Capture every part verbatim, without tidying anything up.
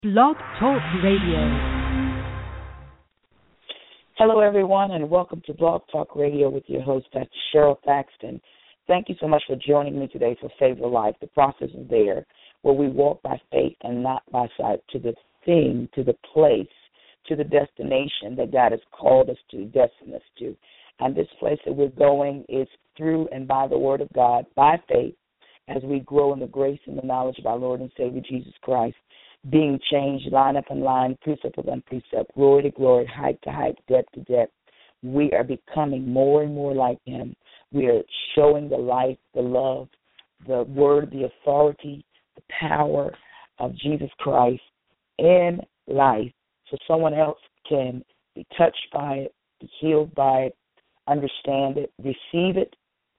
Blog Talk Radio. Hello, everyone, and welcome to Blog Talk Radio with your host, Doctor Cheryl Thaxton. Thank you so much for joining me today for Favor Life. The process is there, where we walk by faith and not by sight to the thing, to the place, to the destination that God has called us to, destined us to. And this place that we're going is through and by the Word of God, by faith, as we grow in the grace and the knowledge of our Lord and Savior Jesus Christ, being changed line upon line, precept upon precept, glory to glory, height to height, depth to depth. We are becoming more and more like Him. We are showing the life, the love, the word, the authority, the power of Jesus Christ in life, so someone else can be touched by it, be healed by it, understand it, receive it,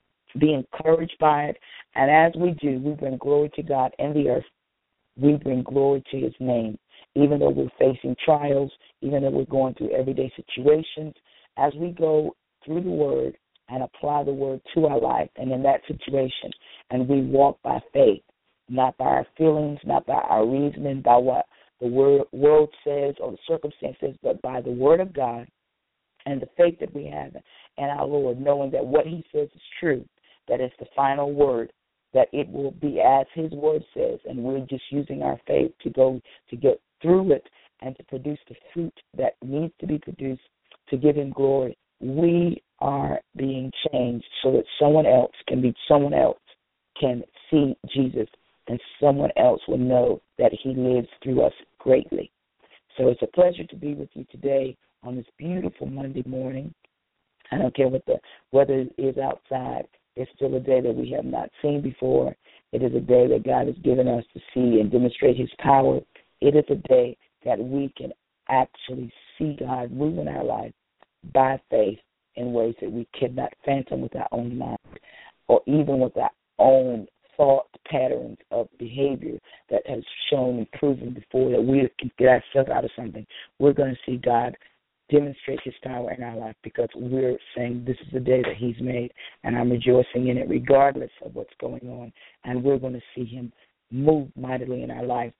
be encouraged by it. And as we do, we bring glory to God in the earth. We bring glory to His name. Even though we're facing trials, even though we're going through everyday situations, as we go through the Word and apply the Word to our life and in that situation, and we walk by faith, not by our feelings, not by our reasoning, by what the word, world says or the circumstances, but by the Word of God and the faith that we have in our Lord, knowing that what He says is true, that it's the final word, that it will be as His Word says, and we're just using our faith to go to get through it and to produce the fruit that needs to be produced to give Him glory. We are being changed so that someone else can be, someone else can see Jesus, and someone else will know that He lives through us greatly. So it's a pleasure to be with you today on this beautiful Monday morning. I don't care what the weather is outside. It's still a day that we have not seen before. It is a day that God has given us to see and demonstrate His power. It is a day that we can actually see God move in our life by faith in ways that we cannot fathom with our own mind or even with our own thought patterns of behavior that has shown and proven before that we can get ourselves out of something. We're going to see God demonstrate His power in our life because we're saying this is the day that He's made, and I'm rejoicing in it regardless of what's going on, and we're going to see Him move mightily in our life.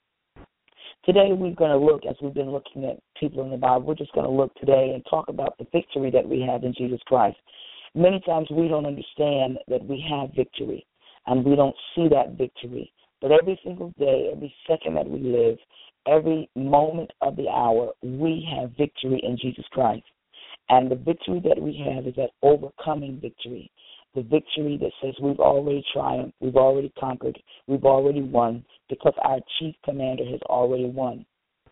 Today we're going to look, as we've been looking at people in the Bible, we're just going to look today and talk about the victory that we have in Jesus Christ. Many times we don't understand that we have victory, and we don't see that victory. But every single day, every second that we live, every moment of the hour, we have victory in Jesus Christ. And the victory that we have is that overcoming victory, the victory that says we've already triumphed, we've already conquered, we've already won, because our chief commander has already won.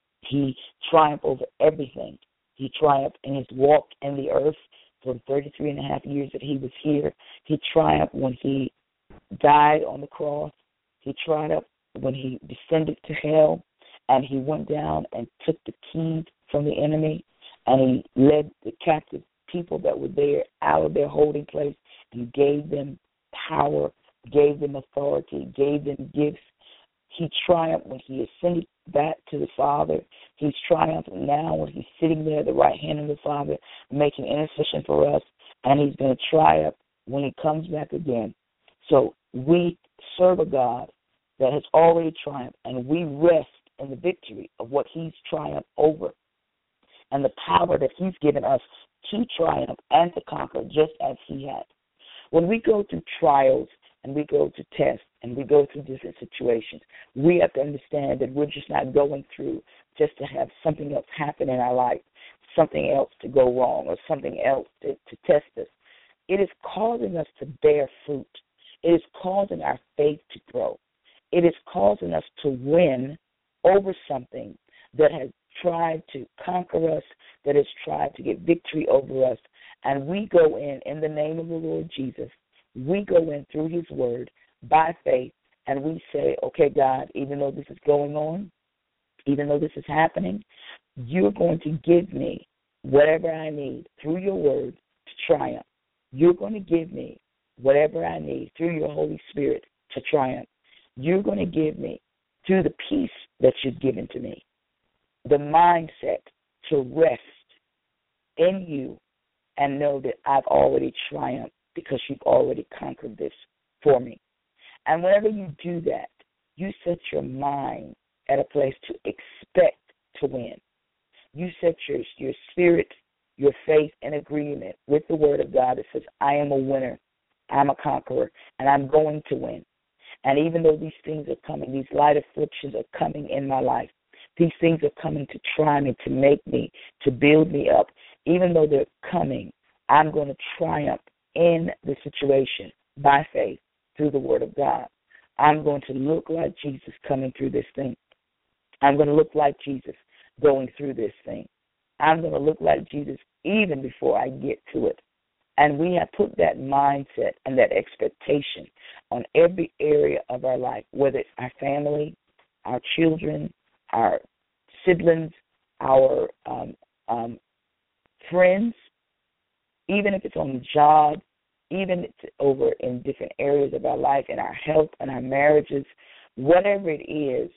He triumphed over everything. He triumphed in His walk in the earth for the thirty-three and a half years that He was here. He triumphed when He died on the cross. He triumphed when He descended to hell. And He went down and took the keys from the enemy, and He led the captive people that were there out of their holding place and gave them power, gave them authority, gave them gifts. He triumphed when He ascended back to the Father. He's triumphed now when He's sitting there at the right hand of the Father, making intercession for us, and He's going to triumph when He comes back again. So we serve a God that has already triumphed, and we rest in the victory of what He's triumphed over and the power that He's given us to triumph and to conquer just as He has. When we go through trials and we go through tests and we go through different situations, we have to understand that we're just not going through just to have something else happen in our life, something else to go wrong or something else to, to test us. It is causing us to bear fruit. It is causing our faith to grow. It is causing us to win over something that has tried to conquer us, that has tried to get victory over us. And we go in, in the name of the Lord Jesus, we go in through His Word by faith, and we say, okay, God, even though this is going on, even though this is happening, you're going to give me whatever I need through your Word to triumph. You're going to give me whatever I need through your Holy Spirit to triumph. You're going to give me through the peace that you've given to me, the mindset to rest in you and know that I've already triumphed because you've already conquered this for me. And whenever you do that, you set your mind at a place to expect to win. You set your, your spirit, your faith in agreement with the word of God that says, I am a winner, I'm a conqueror, and I'm going to win. And even though these things are coming, these light afflictions are coming in my life, these things are coming to try me, to make me, to build me up, even though they're coming, I'm going to triumph in the situation by faith through the word of God. I'm going to look like Jesus coming through this thing. I'm going to look like Jesus going through this thing. I'm going to look like Jesus even before I get to it. And we have put that mindset and that expectation on every area of our life, whether it's our family, our children, our siblings, our um, um, friends, even if it's on the job, even if it's over in different areas of our life, in our health and our marriages, whatever it is,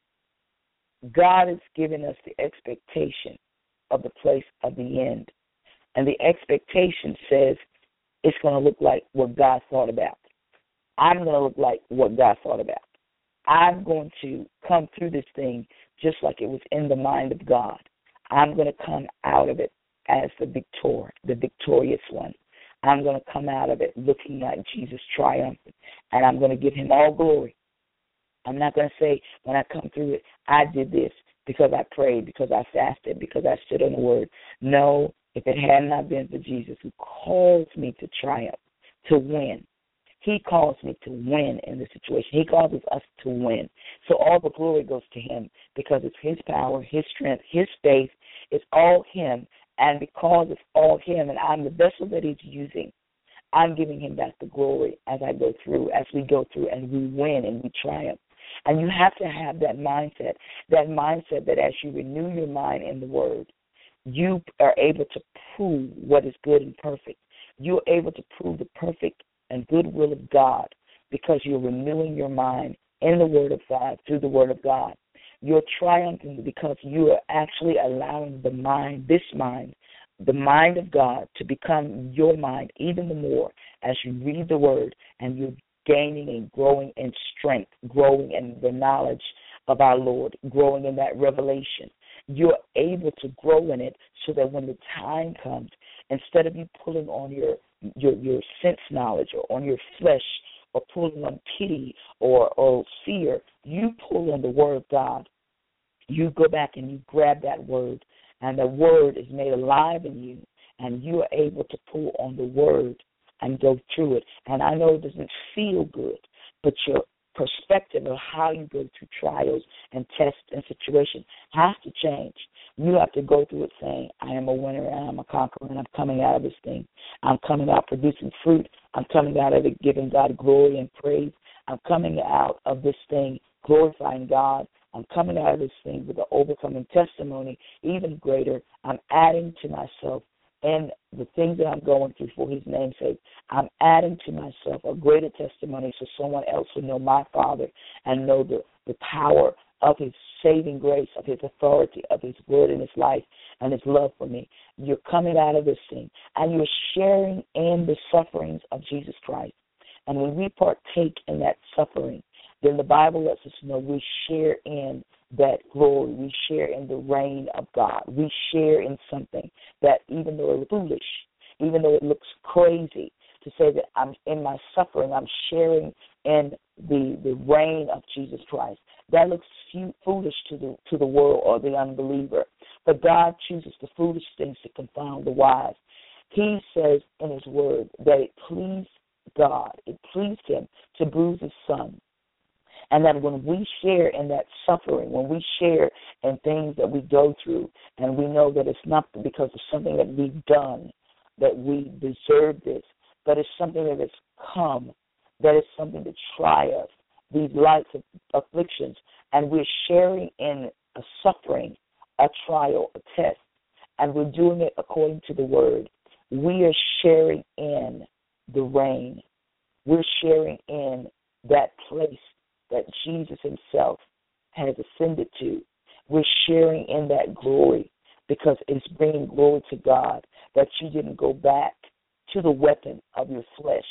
God has given us the expectation of the place of the end. And the expectation says it's going to look like what God thought about. I'm going to look like what God thought about. I'm going to come through this thing just like it was in the mind of God. I'm going to come out of it as the victor, the victorious one. I'm going to come out of it looking like Jesus triumphant, and I'm going to give him all glory. I'm not going to say when I come through it, I did this because I prayed, because I fasted, because I stood on the word. No, if it had not been for Jesus who calls me to triumph, to win, he calls me to win in the situation. He causes us to win. So all the glory goes to him because it's his power, his strength, his faith. It's all him. And because it's all him and I'm the vessel that he's using, I'm giving him back the glory as I go through, as we go through and we win and we triumph. And you have to have that mindset, that mindset that as you renew your mind in the word, you are able to prove what is good and perfect. You're able to prove the perfect and good will of God because you're renewing your mind in the word of God, through the word of God. You're triumphing because you are actually allowing the mind, this mind, the mind of God to become your mind even the more as you read the word and you're gaining and growing in strength, growing in the knowledge of our Lord, growing in that revelation. You're able to grow in it so that when the time comes, instead of you pulling on your your, your sense knowledge or on your flesh or pulling on pity or, or fear, you pull on the word of God. You go back and you grab that word, and the word is made alive in you, and you are able to pull on the word and go through it. And I know it doesn't feel good, but your perspective of how you go through trials and tests and situations has to change. You have to go through it saying, I am a winner and I'm a conqueror and I'm coming out of this thing. I'm coming out producing fruit. I'm coming out of it giving God glory and praise. I'm coming out of this thing glorifying God. I'm coming out of this thing with an overcoming testimony, even greater. I'm adding to myself and the things that I'm going through for his name's sake. I'm adding to myself a greater testimony so someone else will know my Father and know the, the power of his saving grace, of his authority, of his word in his life and his love for me. You're coming out of this thing, and you're sharing in the sufferings of Jesus Christ. And when we partake in that suffering, then the Bible lets us know we share in that glory. We share in the reign of God. We share in something that even though it's foolish, even though it looks crazy to say that I'm in my suffering, I'm sharing in the, the reign of Jesus Christ. That looks foolish to the to the world or the unbeliever. But God chooses the foolish things to confound the wise. He says in his word that it pleased God, it pleased him to bruise his son. And that when we share in that suffering, when we share in things that we go through, and we know that it's not because of something that we've done, that we deserve this, but it's something that has come, that is something to try us, these lights of afflictions, and we're sharing in a suffering, a trial, a test, and we're doing it according to the word. We are sharing in the reign. We're sharing in that place that Jesus himself has ascended to. We're sharing in that glory because it's bringing glory to God that you didn't go back to the weapon of your flesh,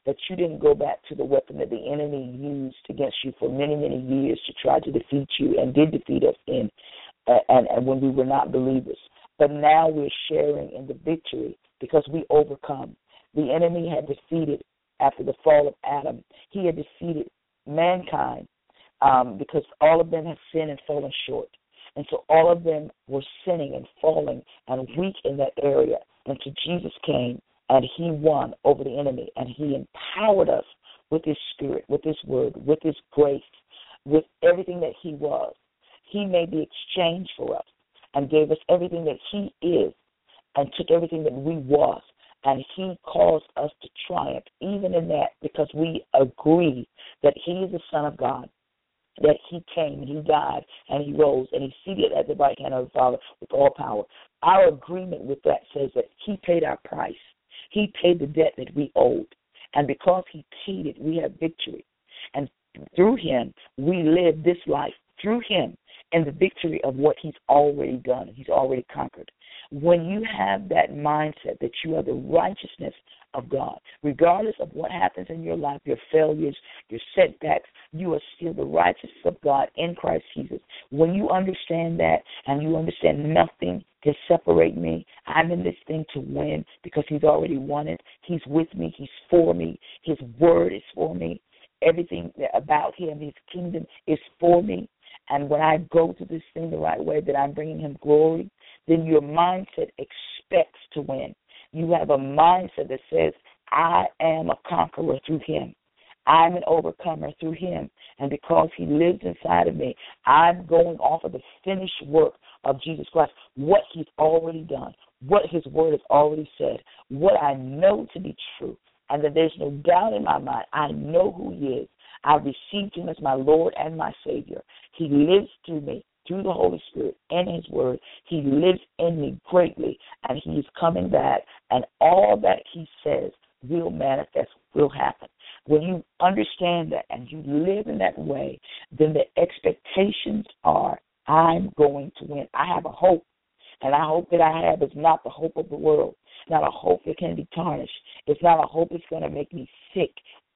that you didn't go back to the weapon that the enemy used against you for many, many years to try to defeat you and did defeat us in, uh, and, and when we were not believers. But now we're sharing in the victory because we overcome. The enemy had defeated, after the fall of Adam, he had defeated mankind um, because all of them had sinned and fallen short. And so all of them were sinning and falling and weak in that area. And so Jesus came and he won over the enemy, and he empowered us with his spirit, with his word, with his grace, with everything that he was. He made the exchange for us and gave us everything that he is and took everything that we was. And he caused us to triumph even in that, because we agree that he is the Son of God, that he came and he died and he rose and he's seated at the right hand of the Father with all power. Our agreement with that says that he paid our price. He paid the debt that we owed. And because he paid it, we have victory. And through him, we live this life, through him, in the victory of what he's already done. He's already conquered. When you have that mindset that you are the righteousness of God, regardless of what happens in your life, your failures, your setbacks, you are still the righteousness of God in Christ Jesus. When you understand that and you understand nothing can separate me, I'm in this thing to win because he's already won it. He's with me. He's for me. His word is for me. Everything about him, his kingdom is for me. And when I go to this thing the right way, that I'm bringing him glory, then your mindset expects to win. You have a mindset that says, I am a conqueror through him. I'm an overcomer through him. And because he lives inside of me, I'm going off of the finished work of Jesus Christ, what he's already done, what his word has already said, what I know to be true, and that there's no doubt in my mind. I know who he is. I received him as my Lord and my Savior. He lives through me, through the Holy Spirit and his word. He lives in me greatly, and he is coming back, and all that he says will manifest, will happen. When you understand that and you live in that way, then the expectations are, I'm going to win. I have a hope, and I hope that I have is not the hope of the world. It's not a hope that can be tarnished. It's not a hope that's going to make me sick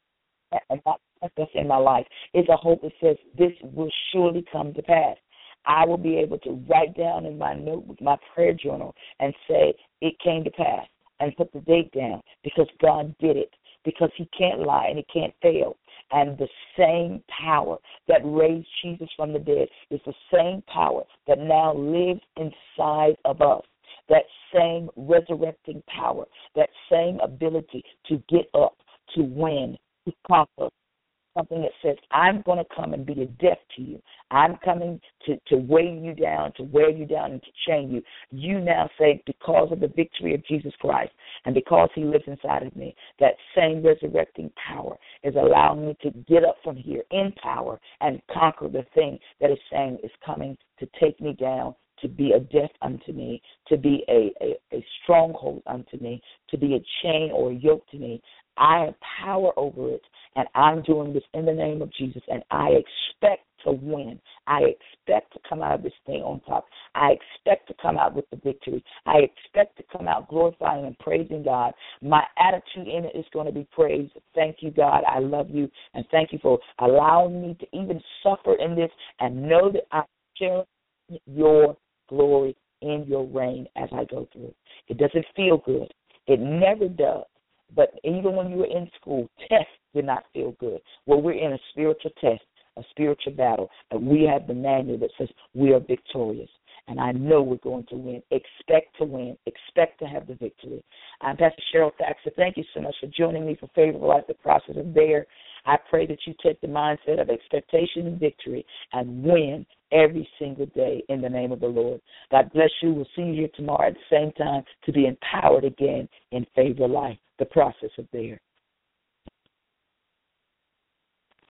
and not that's in my life. It's a hope that says this will surely come to pass. I will be able to write down in my notebook, my prayer journal, and say it came to pass and put the date down because God did it, because he can't lie and he can't fail. And the same power that raised Jesus from the dead is the same power that now lives inside of us. That same resurrecting power, that same ability to get up, to win, to conquer. Something that says, I'm going to come and be a death to you. I'm coming to, to weigh you down, to wear you down, and to chain you. You now say, because of the victory of Jesus Christ and because he lives inside of me, that same resurrecting power is allowing me to get up from here in power and conquer the thing that is saying is coming to take me down, to be a death unto me, to be a, a, a stronghold unto me, to be a chain or a yoke to me. I have power over it, and I'm doing this in the name of Jesus, and I expect to win. I expect to come out of this thing on top. I expect to come out with the victory. I expect to come out glorifying and praising God. My attitude in it is going to be praise. Thank you, God. I love you, and thank you for allowing me to even suffer in this and know that I share your glory in your reign as I go through. It doesn't feel good. It never does. But even when you were in school, tests did not feel good. Well, we're in a spiritual test, a spiritual battle, and we have the manual that says we are victorious. And I know we're going to win. Expect to win. Expect to have the victory. I'm Pastor Cheryl Thaxter. Thank you so much for joining me for Favorable Life, the process of there. I pray that you take the mindset of expectation and victory and win every single day in the name of the Lord. God bless you. We'll see you here tomorrow at the same time to be empowered again in Favorable Life, the process of there.